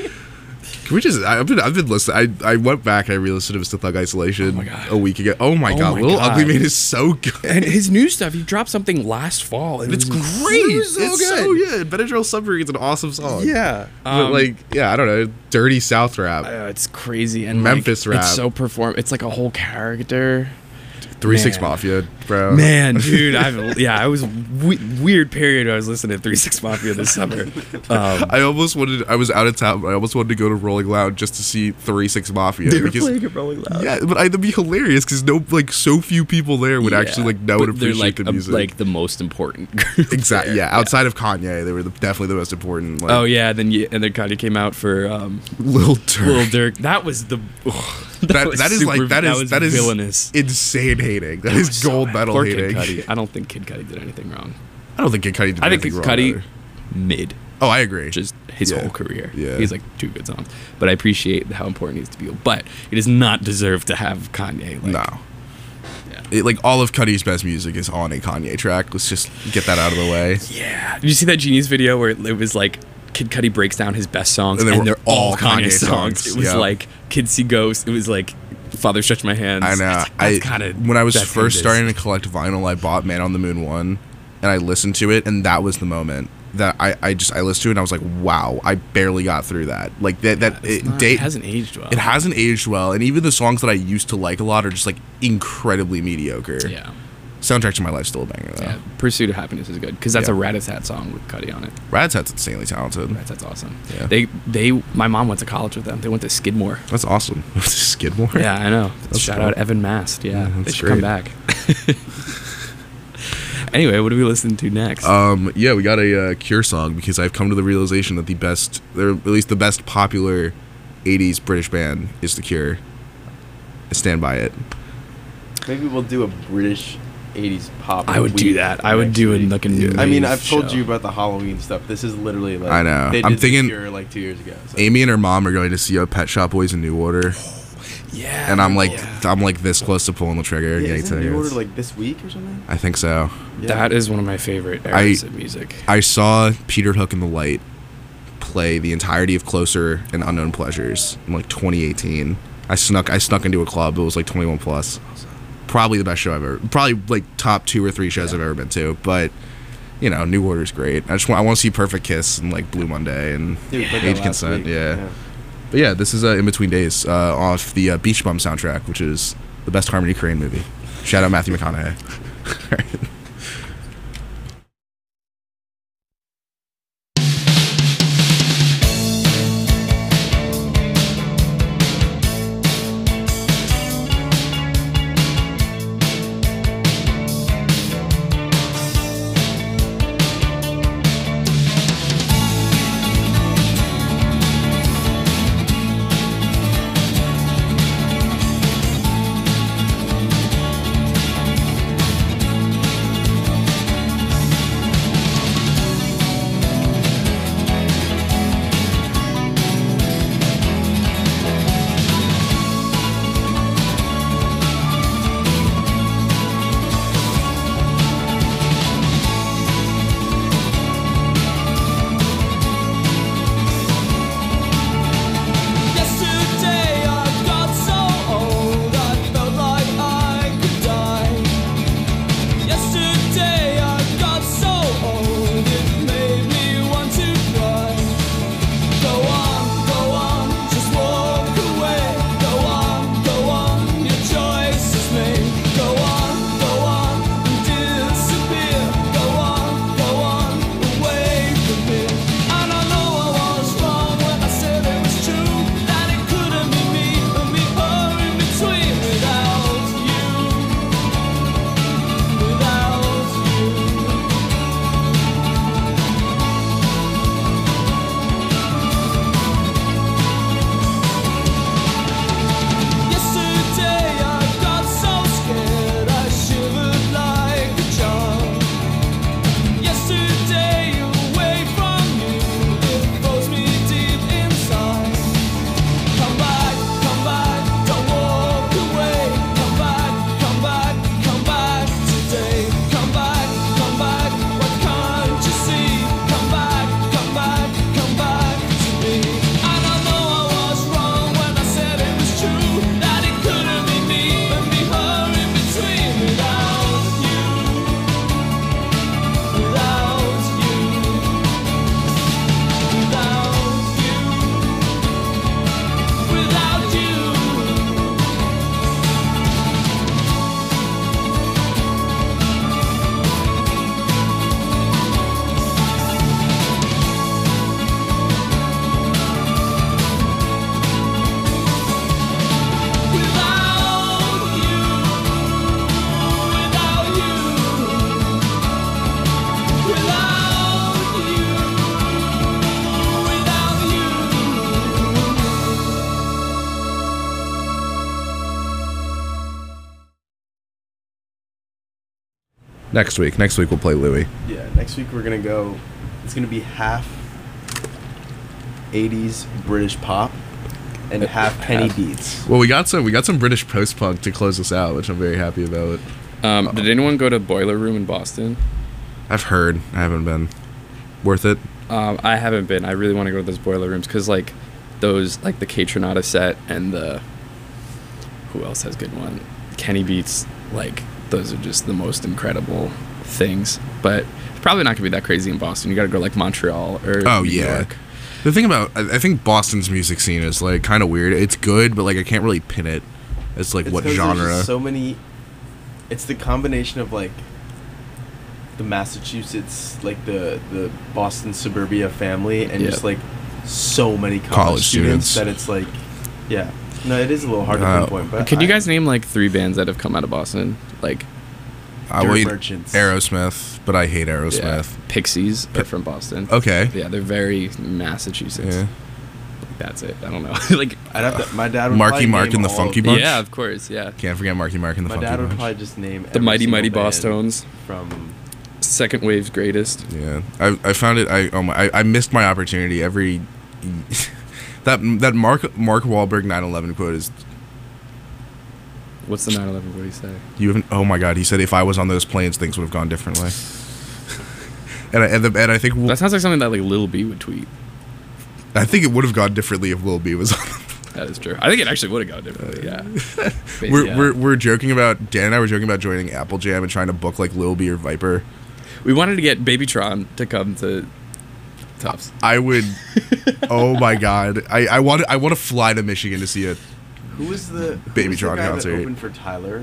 Can we just? I've been I've been listening. I, I went back. I re-listened to Mister Thug Isolation Oh my God. a week ago. Oh my Oh god, my Little God. Ugly Man is so good. And his new stuff, he dropped something last fall. And It's it was great. it was so it's good. so good. Benadryl Submarine is an awesome song. Yeah. But Um, like, yeah, I don't know, dirty South rap, Uh, it's crazy and Memphis like, rap. It's so perform. It's like a whole character. Three Six man. Mafia, bro. Man, dude, I've yeah, I was we- weird period. I was listening to Three Six Mafia this summer. Um, I almost wanted. I was out of town. But I almost wanted to go to Rolling Loud just to see Three Six Mafia. they were because, playing it Rolling Loud. yeah, but it'd be hilarious because no, like, so few people there would Yeah, actually like know but and they're appreciate like the a- music. like the most important. group exactly. there. Yeah, outside of Kanye, they were the, definitely the most important. Like, Oh yeah, then you, and then Kanye came out for um, Lil Durk. Lil Durk. That was the that, That, was that is super- like that is was that is villainous. insane hating. That is So gold bad. medal Poor hating. Kid Cudi. I don't think Kid Cudi did anything wrong. I don't think Kid Cudi did I think anything Kid wrong Cudi either. mid. Oh, I agree. Just his Yeah. whole career. Yeah. He's like two good songs. But I appreciate how important he is to people. But he does not deserve to have Kanye. Like, no. Yeah. It, like all of Cudi's best music is on a Kanye track. Let's just get that out of the way. Yeah. Did you see that Genius video where it, it was like Kid Cudi breaks down his best songs And and, they were they're all all Kanye, Kanye songs. songs, It was yeah. like Kid See Ghost. It was like Father Stretch My Hands. I know. It's like, that's I kind of when I was first starting to collect vinyl, I bought Man on the Moon one, and I listened to it, and that was the moment that I, I just I listened to it, and I was like, wow, I barely got through that. Like that that It's it, not- date, it hasn't aged well. It hasn't aged well, and even the songs that I used to like a lot are just like incredibly mediocre. Yeah. Soundtrack to My Life still a banger though. Yeah, Pursuit of Happiness is good because that's Yeah. a Rat-a-tat song with Cuddy on it. Rad's Hat's insanely talented. Rat-a-tat's awesome. Yeah. They they my mom went to college with them. They went to Skidmore. That's awesome. Skidmore. Yeah, I know. That's Shout cool. out Evan Mast. Yeah, Yeah, they that's should come great. back. Anyway, what do we listen to next? Um, yeah, we got a uh, Cure song because I've come to the realization that the best, or at least the best popular eighties British band is The Cure. I stand by it. Maybe we'll do a British eighties pop. I would do week that. I would next do it week. like a new. I mean, wave I've told show. you about the Halloween stuff. This is literally like I know. They I'm did The thinking- Cure like two years ago. So. Amy and her mom are going to see a Pet Shop Boys in New Order, Yeah. and I'm like, yeah. I'm like this close to pulling the trigger and Yeah, getting isn't New Order tickets. like this week or something? I think so. Yeah. That is one of my favorite eras of music. I saw Peter Hook and the Light play the entirety of Closer and Unknown Pleasures in like twenty eighteen. I snuck I snuck into a club. It was like twenty-one plus. Probably the best show I've ever. Probably like top two or three shows I've ever been to. But you know, New Order's great. I just want I want to see Perfect Kiss and like Blue Monday and Dude, played that Age last Consent. week. Yeah. But yeah, this is uh, In Between Days uh, off the uh, Beach Bum soundtrack, which is the best Harmony Korine movie. Shout out Matthew McConaughey. Yesterday I got so old I felt like I could die. Yesterday I got so old it made me want to cry. Go on, go on, just walk away. Go on, go on, your choice is made. Go on, go on, and disappear. Go on, go on, away from here. And I know I was wrong when I said it was true. That it couldn't be me and me her in between without you. Without you. Yesterday I got so scared I shivered like a child. Yesterday away from you it froze me deep inside. Come back, come back, don't walk away. Come back, come back, come back today. Come back, come back, what can't you see? Come back, come back, come back to me. And I know I was wrong when I said it was true. That it couldn't be me and be her in between without you. Without you. Without you. Without you. Without you, without you, without you, without you. Next week. Next week we'll play Louis. Yeah, next week we're gonna go. It's gonna be half eighties British pop and half penny beats. Well, we got some we got some British post punk to close us out, which I'm very happy about. Um, did anyone go to Boiler Room in Boston? I've heard. I haven't been. Worth it. Um, I haven't been. I really want to go to those Boiler Rooms because like those like the Catronata set and the who else has good one? Kenny Beats. Like those are just the most incredible things. But it's probably not gonna be that crazy in Boston. You got to go like Montreal or Oh New yeah. York. The thing about I, I think Boston's music scene is like kind of weird. It's good, but like I can't really pin it as like It's what 'cause there's genre. just so many. It's the combination of like the Massachusetts, like the the Boston suburbia family, and Yeah. just like so many college, College students, students. that it's like, yeah. No, it is a little hard to Uh, pinpoint. But Could you I- guys name like three bands that have come out of Boston? Like I Dirt will eat Merchants. Aerosmith, but I hate yeah, Aerosmith. Pixies are from Boston. Okay. Yeah, they're very Massachusetts. Yeah. That's it. I don't know. like I'd have to. My dad would Marky probably Mark name and the all Funky of Bunch? yeah, of course. Yeah. Can't forget Marky Mark and the My Funky dad would Bunch. probably just name The every Mighty single Mighty band Boss Tones. from. Second wave's greatest. Yeah, I, I found it. I, oh my, I I missed my opportunity every. that that Mark Mark Wahlberg nine eleven quote is What's the nine eleven? What do you say? you haven't. Oh my God, he said if I was on those planes, things would have gone differently. and I, and, the, and I think That sounds like something that like Lil B would tweet. I think it would have gone differently if Lil B was on. them. That is true. I think it actually would have gone differently. Yeah. But We're, yeah. we're we're joking about Dan and I were joking about joining Apple Jam and trying to book like Lil B or Viper. we wanted to get Babytron to come to Tufts. I would. Oh my God, I I want I want to fly to Michigan to see it. Who was the who Baby was the Tron guy concert. that opened for Tyler?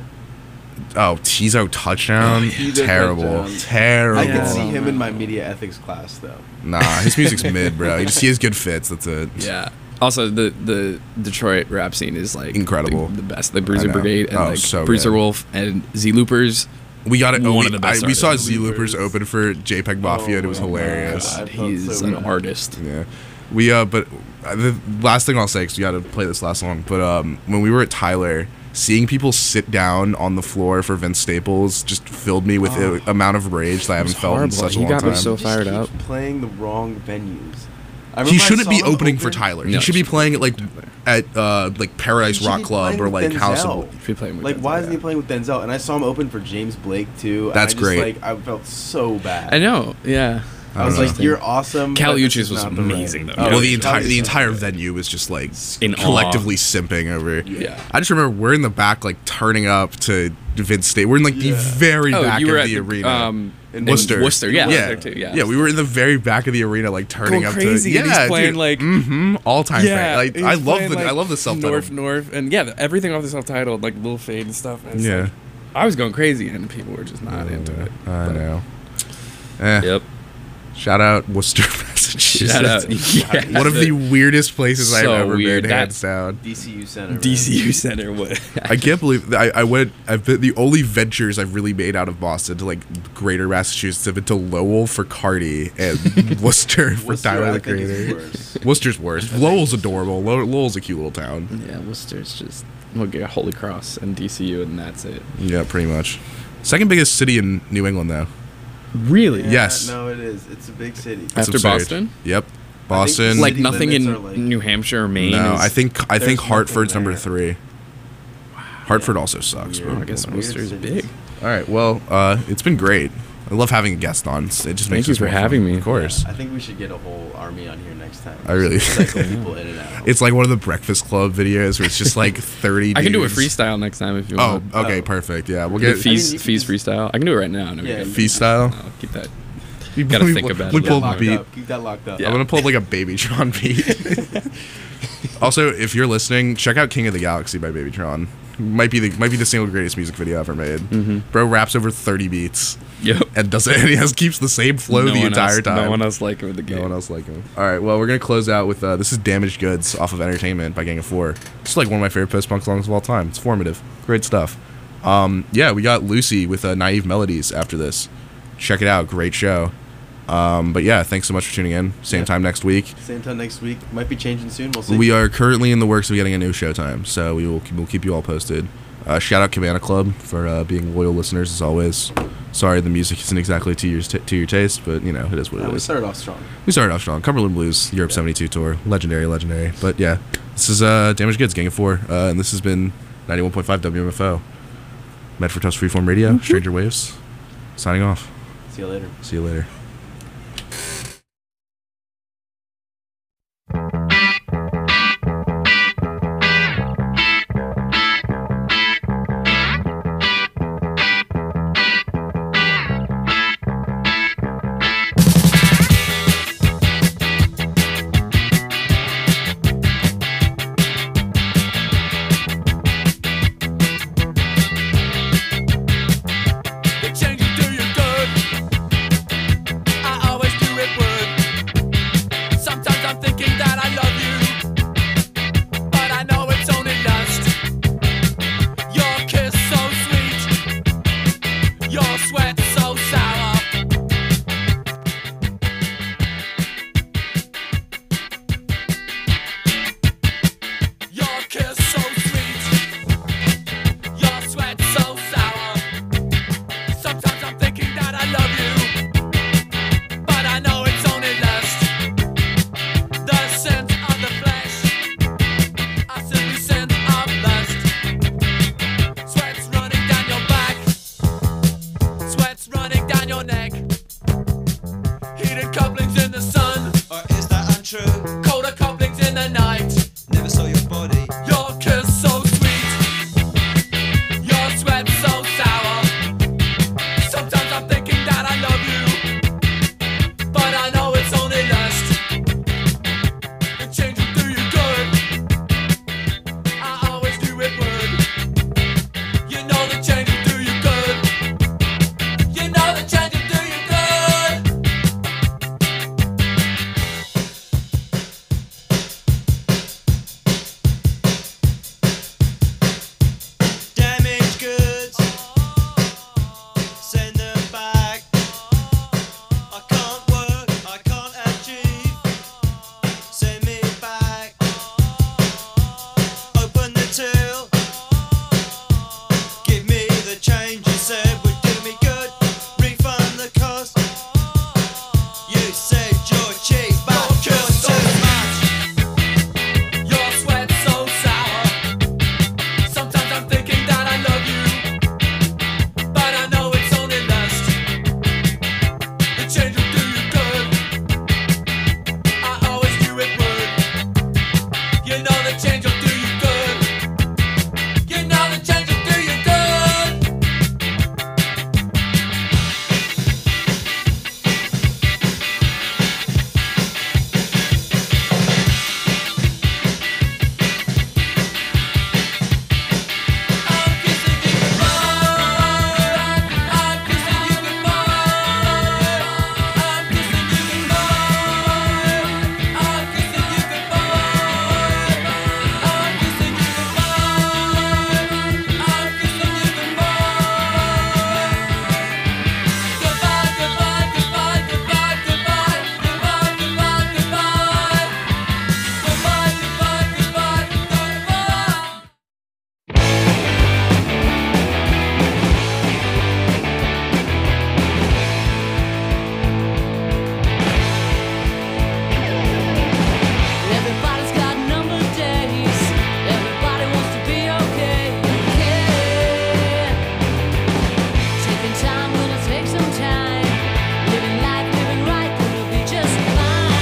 Oh, Tizo touchdown, Tizo terrible, touchdown. terrible. I could see Yeah. him in my media ethics class though. Nah, his music's mid, bro. He just he has good fits. That's it. Yeah. Also, the the Detroit rap scene is like Incredible. the, the best. The I Bruiser know. Brigade and Oh, like so Bruiser good. Wolf and Z Loopers. We got it. Oh, One we, of the best I, we saw artists. Z Loopers Loopers. open for JPEG Mafia, and it was Oh my hilarious. God. I felt He's so an bad. artist. Yeah, we uh, but uh, the last thing I'll say, because we got to play this last song. But um, when we were at Tyler, seeing people sit down on the floor for Vince Staples just filled me with Oh. a amount of rage that I haven't felt in horrible. such a He long got me time. so He just fired keeps up. playing the wrong venues. I He remember I shouldn't saw be him opening for open- Tyler. No, he should he be playing it like at uh, like Paradise He should Rock be Club playing or with like House Denzel. of. If you're playing with Like, Denzel, why isn't yeah. he playing with Denzel? And I saw him open for James Blake too. and That's I just, great. Like, I felt so bad. I know. Yeah. I I was don't like, know. you're awesome. Cal but this Uchis is was not the right- amazing, though. Oh, well, the yeah, entire Cal the Uchis entire was venue was just like In awe. collectively simping over. Yeah. I just remember we're in the back, like turning up to Vince State. We're in like the Yeah. very Oh, back you were of at the, the arena. Um, In Worcester. Worcester. Yeah. yeah, Worcester too, yeah. yeah. We were in the very back of the arena, like turning Going up crazy, to and yeah, he's playing, dude. like- mm-hmm, all time. Yeah, Like, he's I love playing, the like, I love the self title. North, North, and yeah, the- everything off the self-titled, like Lil Fade and stuff. And it's Yeah. like, I was going crazy, and people were just not into it. I But- know. Eh, Yep. Shout out Worcester, Massachusetts. Shout out. Yeah. One of the weirdest places I've So ever weird. been, That- hands down. D C U Center. man. D C U Center. What? I can't believe I, I went. I've been the only ventures I've really made out of Boston to like Greater Massachusetts have been to Lowell for Cardi and Worcester for Worcester, Tyler I the think, is Creator. worse. Worcester's worse. Lowell's adorable. Low, Lowell's a cute little town. Yeah, Worcester's just we'll get Holy Cross and D C U, and that's it. Yeah, pretty much. Second biggest city in New England, though. Really? Yeah, Yes. No, it is. It's a big city. It's After absurd. Boston? Yep. I think Boston. Like City nothing in limits are, like- New Hampshire or Maine. no, is- I think I There's think nothing Hartford's number there. three. Hartford also sucks. Weird. But I guess Weird Worcester is cities. big. all right. Well, uh, it's been great. I love having a guest on. It just Thank makes you us for more fun. having me. Of course. I think we should get a whole army on here next time. I really- Just cycle people in and out. It's like one of the Breakfast Club videos where it's just like thirty. I can do a dudes. freestyle next time if you Oh, want. okay, Oh. perfect. Yeah, we'll The get I fees, mean, you can fees just- freestyle. I can do it right now. No, Yeah, yeah, you fee style. I'll keep that. We Gotta we- think about we it. Keep pull that up locked beat. up. Keep that locked up. Yeah. I'm gonna pull up like a Babytron beat. Also, if you're listening, check out "King of the Galaxy" by Babytron. Might be the might be the single greatest music video ever made. Mm-hmm. Bro raps over thirty beats Yep. and does it. And he has keeps the same flow no the one entire else, time. No one else like it with the game. No one else like him. All right, well, we're gonna close out with uh, this is "Damaged Goods" off of "Entertainment" by Gang of Four. It's like one of my favorite post-punk songs of all time. It's formative, great stuff. Um, yeah, we got Lucy with uh, "Naive Melodies" after this. Check it out, great show. Um, but yeah, thanks so much for tuning in. Same Yeah. time next week. Same time next week. Might be changing soon. We'll see. We are currently in the works of getting a new showtime, so we will we'll keep you all posted. Uh, shout out Cabana Club for uh, being loyal listeners as always. Sorry the music isn't exactly to your t- to your taste, but you know it is what Yeah, it we is. started off strong. We started off strong. Cumberland Blues Europe seventy-two tour, legendary, legendary. But yeah, this is uh, Damaged Goods, Gang of Four, uh, and this has been ninety-one point five W M F O, Medford Tufts Freeform Radio, Stranger Waves, signing off. See you later. See you later.